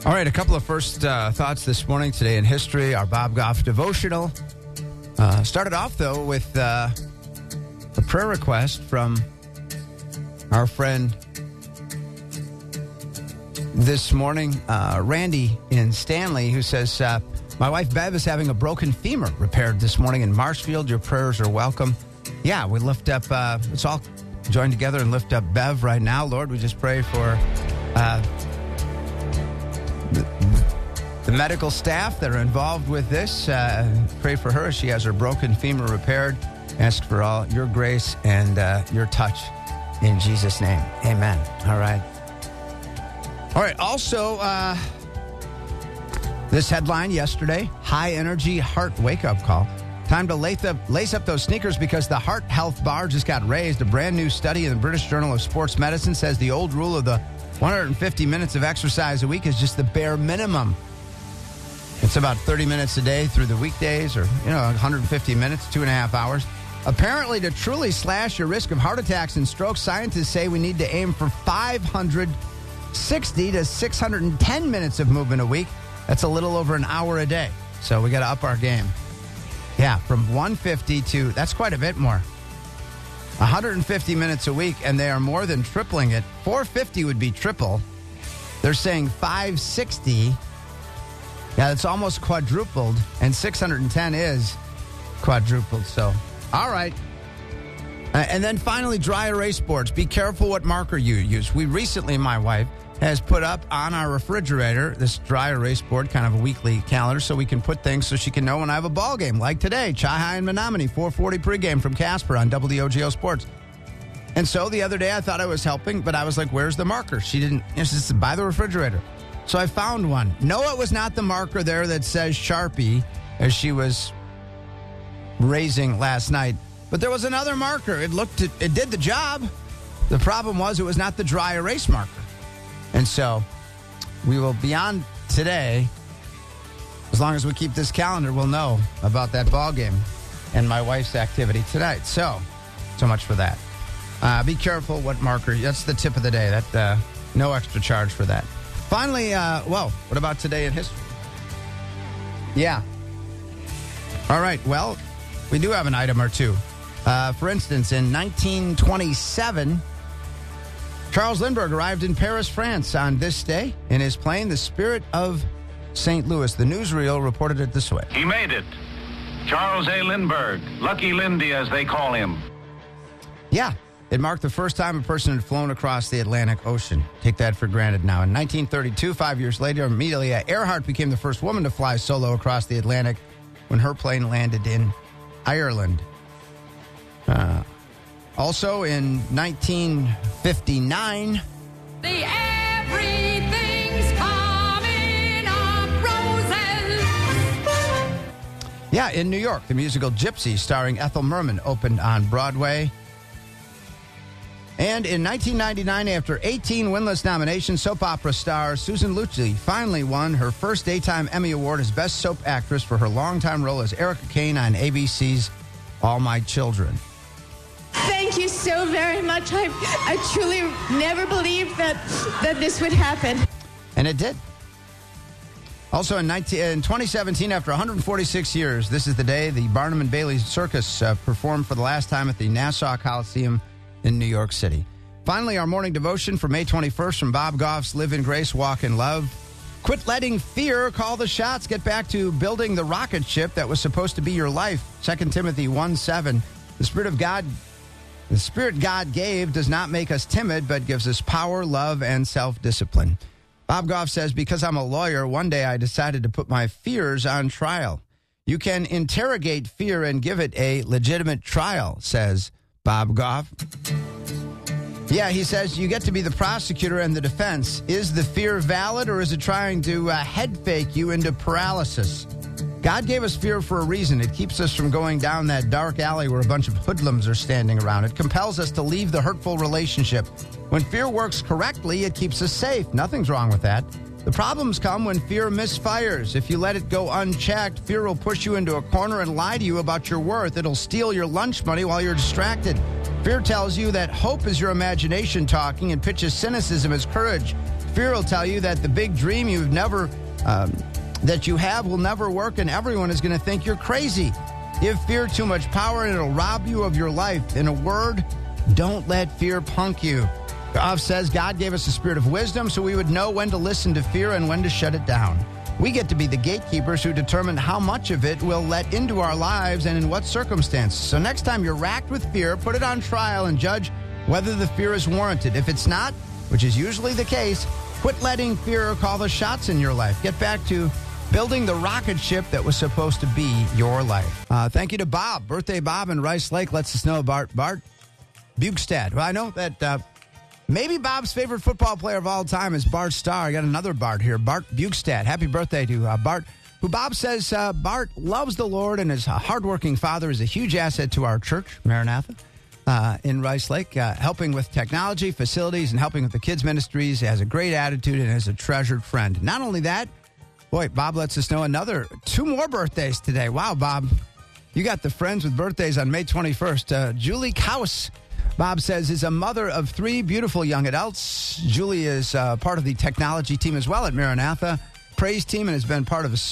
All right, a couple of first thoughts this morning today in history. Our Bob Goff devotional. Started off, though, with a prayer request from our friend this morning, Randy in Stanley, who says, my wife Bev is having a broken femur repaired this morning in Marshfield. Your prayers are welcome. Yeah, we lift up, let's all join together and lift up Bev right now. Lord, we just pray for the medical staff that are involved with this. Pray for her as she has her broken femur repaired. Ask for all your grace and your touch in Jesus' name. Amen. All right. All right. Also, this headline yesterday, high energy heart wake-up call. Time to lace up those sneakers because the heart health bar just got raised. A brand new study in the British Journal of Sports Medicine says the old rule of the 150 minutes of exercise a week is just the bare minimum. It's about 30 minutes a day through the weekdays, or 150 minutes, 2.5 hours. Apparently, to truly slash your risk of heart attacks and strokes, scientists say we need to aim for 560 to 610 minutes of movement a week. That's a little over an hour a day. So we got to up our game. Yeah, from 150 to, that's quite a bit more. 150 minutes a week, and they are more than tripling it. 450 would be triple. They're saying 560. Yeah, that's almost quadrupled, and 610 is quadrupled. So, all right. And then finally, dry erase boards. Be careful what marker you use. We recently, my wife, has put up on our refrigerator this dry erase board, kind of a weekly calendar, so we can put things so she can know when I have a ball game. Like today, Chi-Hi and Menominee, 4:40 pregame from Casper on WOGO Sports. And so the other day I thought I was helping, but I was like, where's the marker? She didn't, she said, by the refrigerator. So I found one. No, it was not the marker there that says Sharpie, as she was raising last night. But there was another marker. It did the job. The problem was it was not the dry erase marker. And so we will, beyond today, as long as we keep this calendar, we'll know about that ball game and my wife's activity tonight. So much for that. Be careful what marker. That's the tip of the day. That no extra charge for that. Finally, what about today in history? Yeah. All right. Well, we do have an item or two. For instance, in 1927, Charles Lindbergh arrived in Paris, France on this day in his plane, the Spirit of St. Louis. The newsreel reported it this way. He made it. Charles A. Lindbergh, Lucky Lindy as they call him. Yeah, it marked the first time a person had flown across the Atlantic Ocean. Take that for granted now. In 1932, 5 years later, Amelia Earhart became the first woman to fly solo across the Atlantic when her plane landed in Ireland. Also in 1959, the Everything's Coming Up Roses. Yeah, in New York, the musical Gypsy starring Ethel Merman opened on Broadway. And in 1999, after 18 winless nominations, soap opera star Susan Lucci finally won her first Daytime Emmy Award as Best Soap Actress for her longtime role as Erica Kane on ABC's All My Children. Thank you so very much. I truly never believed that this would happen. And it did. Also in 2017, after 146 years, this is the day the Barnum and Bailey Circus performed for the last time at the Nassau Coliseum in New York City. Finally, our morning devotion for May 21st from Bob Goff's Live in Grace, Walk in Love. Quit letting fear call the shots. Get back to building the rocket ship that was supposed to be your life. 2 Timothy 1:7. The Spirit God gave does not make us timid, but gives us power, love, and self-discipline. Bob Goff says, because I'm a lawyer, one day I decided to put my fears on trial. You can interrogate fear and give it a legitimate trial, says Bob Goff. Yeah, he says you get to be the prosecutor and the defense. Is the fear valid, or is it trying to head fake you into paralysis? God gave us fear for a reason. It keeps us from going down that dark alley where a bunch of hoodlums are standing around. It compels us to leave the hurtful relationship. When fear works correctly, it keeps us safe. Nothing's wrong with that. The problems come when fear misfires. If you let it go unchecked, fear will push you into a corner and lie to you about your worth. It'll steal your lunch money while you're distracted. Fear tells you that hope is your imagination talking and pitches cynicism as courage. Fear will tell you that the big dream that you have will never work, and everyone is going to think you're crazy. Give fear too much power, and it'll rob you of your life. In a word, don't let fear punk you. Goff says God gave us a spirit of wisdom so we would know when to listen to fear and when to shut it down. We get to be the gatekeepers who determine how much of it we'll let into our lives and in what circumstances. So next time you're racked with fear, put it on trial and judge whether the fear is warranted. If it's not, which is usually the case, quit letting fear call the shots in your life. Get back to building the rocket ship that was supposed to be your life. Thank you to Bob. Birthday Bob in Rice Lake lets us know about Bart Bugstad. Well, I know that maybe Bob's favorite football player of all time is Bart Starr. I got another Bart here, Bart Bugstad. Happy birthday to Bart, who Bob says Bart loves the Lord and his hardworking father is a huge asset to our church, Maranatha, in Rice Lake, helping with technology, facilities, and helping with the kids' ministries. He has a great attitude and is a treasured friend. Not only that, boy, Bob lets us know two more birthdays today. Wow, Bob, you got the friends with birthdays on May 21st. Julie Kaus, Bob says, is a mother of 3 beautiful young adults. Julie is part of the technology team as well at Maranatha Praise Team and has been part of a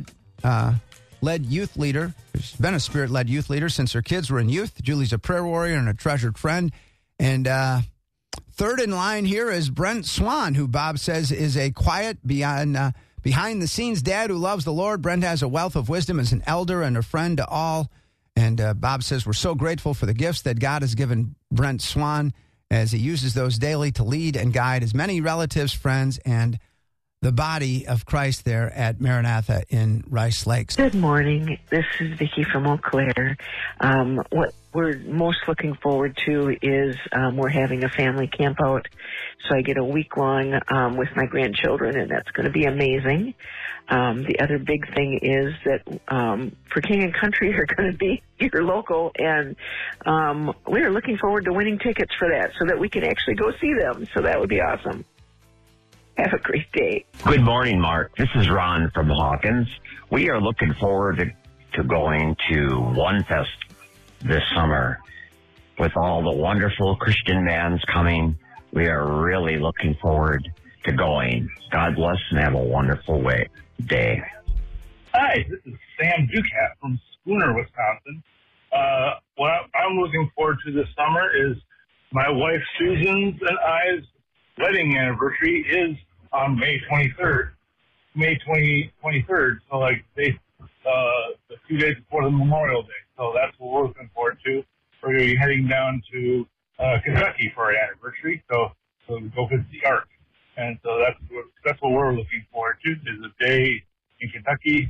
spirit-led youth leader. She's been a spirit-led youth leader since her kids were in youth. Julie's a prayer warrior and a treasured friend. And third in line here is Brent Swan, who Bob says is a quiet, behind-the-scenes dad who loves the Lord. Brent has a wealth of wisdom as an elder and a friend to all. And Bob says we're so grateful for the gifts that God has given Brent Swan as he uses those daily to lead and guide his many relatives, friends, and the body of Christ there at Maranatha in Rice Lakes. Good morning. This is Vicki from Eau Claire. What we're most looking forward to is we're having a family camp out, so I get a week long with my grandchildren, and that's going to be amazing. The other big thing is that for King and Country are going to be here local, and we are looking forward to winning tickets for that so that we can actually go see them. So that would be awesome. Have a great day. Good morning, Mark. This is Ron from Hawkins. We are looking forward to going to One Fest this summer. With all the wonderful Christian bands coming, we are really looking forward to going. God bless and have a wonderful day. Hi, this is Sam Ducat from Spooner, Wisconsin. What I'm looking forward to this summer is my wife Susan's and I's wedding anniversary is on May 23rd. So like the 2 days before the Memorial Day. So that's what we're looking forward to. We're going to be heading down to Kentucky for our anniversary. So we go visit the Ark. And so that's what we're looking forward to, is a day in Kentucky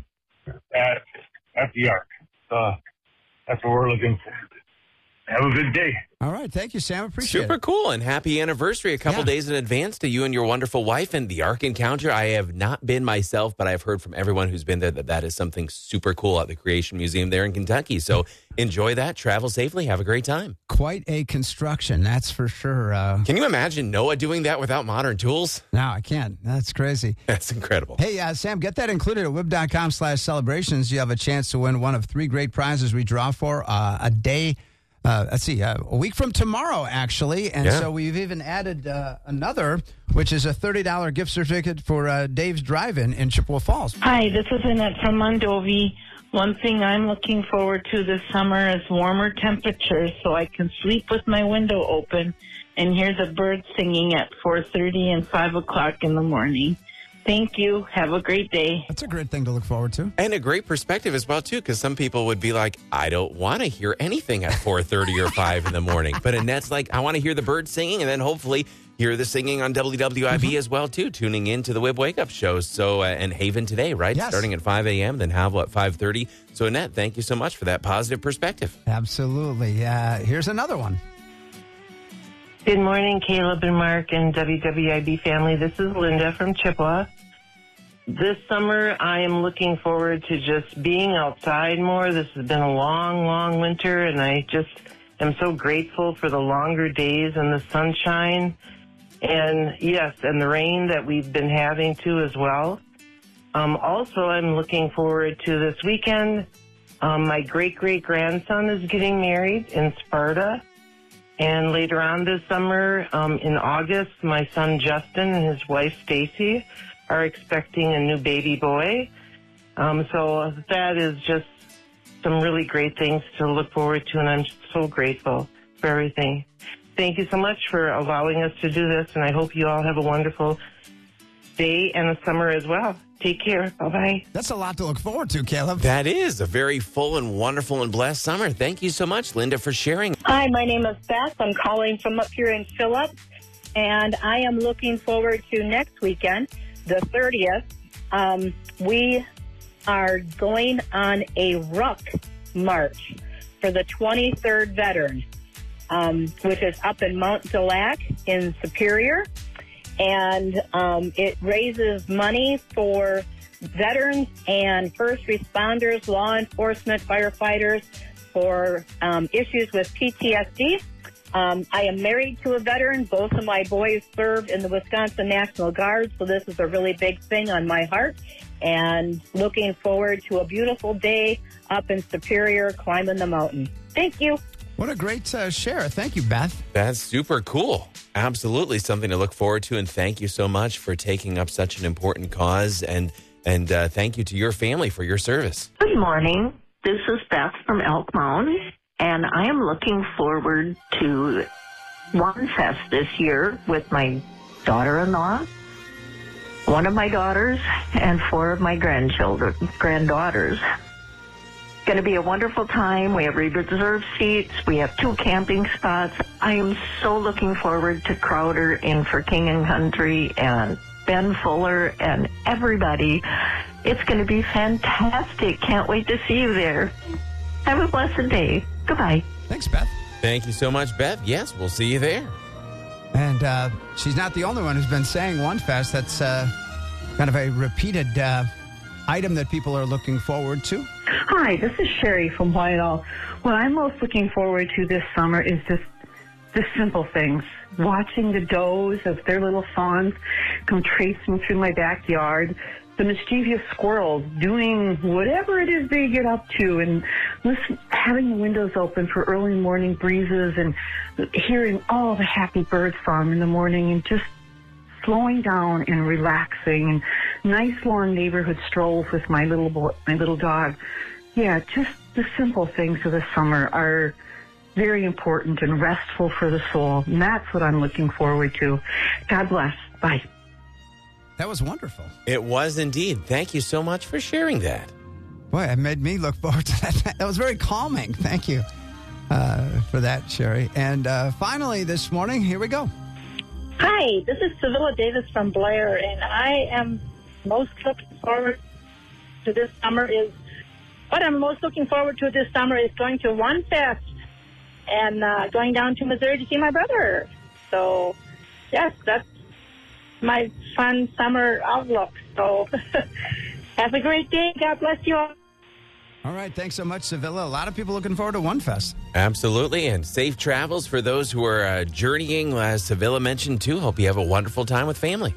at the Ark. So that's what we're looking forward to. Have a good day. All right. Thank you, Sam. Appreciate it. Super cool, and happy anniversary a couple days in advance to you and your wonderful wife and the Ark Encounter. I have not been myself, but I've heard from everyone who's been there that is something super cool at the Creation Museum there in Kentucky. So enjoy that. Travel safely. Have a great time. Quite a construction, that's for sure. Can you imagine Noah doing that without modern tools? No, I can't. That's crazy. That's incredible. Hey, Sam, get that included at WIB.com/celebrations. You have a chance to win one of 3 great prizes we draw for a day. A week from tomorrow, actually. And so we've even added another, which is a $30 gift certificate for Dave's Drive-In in Chippewa Falls. Hi, this is Annette from Mondovi. One thing I'm looking forward to this summer is warmer temperatures so I can sleep with my window open and hear the birds singing at 4:30 and 5 o'clock in the morning. Thank you. Have a great day. That's a great thing to look forward to. And a great perspective as well, too, because some people would be like, I don't want to hear anything at 4:30 or 5 in the morning. But Annette's like, I want to hear the birds singing and then hopefully hear the singing on WWIB as well, too, tuning in to the WIB Wake Up shows. So, and Haven today, right? Yes. Starting at 5 a.m., then Havel at 5:30. So, Annette, thank you so much for that positive perspective. Absolutely. Here's another one. Good morning, Caleb and Mark and WWIB family. This is Linda from Chippewa. This summer, I am looking forward to just being outside more. This has been a long, long winter, and I just am so grateful for the longer days and the sunshine. And, yes, and the rain that we've been having, too, as well. Also, I'm looking forward to this weekend. My great-great-grandson is getting married in Sparta. And later on this summer, in August, my son Justin and his wife Stacy are expecting a new baby boy. So that is just some really great things to look forward to, and I'm so grateful for everything. Thank you so much for allowing us to do this, and I hope you all have a wonderful day and a summer as well. Take care. Bye-bye. That's a lot to look forward to, Caleb. That is a very full and wonderful and blessed summer. Thank you so much, Linda, for sharing. Hi, my name is Beth. I'm calling from up here in Phillips, and I am looking forward to next weekend, the 30th. We are going on a ruck march for the 23rd veteran, which is up in Mount Delac in Superior. And it raises money for veterans and first responders, law enforcement, firefighters for issues with PTSD. I am married to a veteran. Both of my boys served in the Wisconsin National Guard, so this is a really big thing on my heart. And looking forward to a beautiful day up in Superior climbing the mountain. Thank you. What a great share. Thank you, Beth. That's super cool. Absolutely something to look forward to. And thank you so much for taking up such an important cause. And thank you to your family for your service. Good morning. This is Beth from Elk Mound, and I am looking forward to One Fest this year with my daughter-in-law, one of my daughters, and 4 of my granddaughters. Going to be a wonderful time. We have reserved seats. We have 2 camping spots. I am so looking forward to Crowder in For King and Country and Ben Fuller and everybody. It's going to be fantastic. Can't wait to see you there. Have a blessed day. Goodbye. Thanks, Beth. Thank you so much, Beth. Yes, we'll see you there. And she's not the only one who's been saying One Fest. That's kind of a repeated item that people are looking forward to. Hi, this is Sherry from Whitehall. What I'm most looking forward to this summer is just the simple things. Watching the does of their little fawns come tracing through my backyard. The mischievous squirrels doing whatever it is they get up to, and having the windows open for early morning breezes and hearing all the happy bird song in the morning, and just slowing down and relaxing, and nice long neighborhood strolls with my little dog. Yeah, just the simple things of the summer are very important and restful for the soul, and that's what I'm looking forward to. God bless. Bye. That was wonderful. It was indeed. Thank you so much for sharing that. Boy, it made me look forward to that. That was very calming. Thank you for that, Sherry. And finally this morning, here we go. Hi, this is Sevilla Davis from Blair, and I am most looking forward to this summer is going to One Fest and going down to Missouri to see my brother. So, yes, that's my fun summer outlook. So, have a great day. God bless you all. All right. Thanks so much, Sevilla. A lot of people looking forward to One Fest. Absolutely. And safe travels for those who are journeying, as Sevilla mentioned, too. Hope you have a wonderful time with family.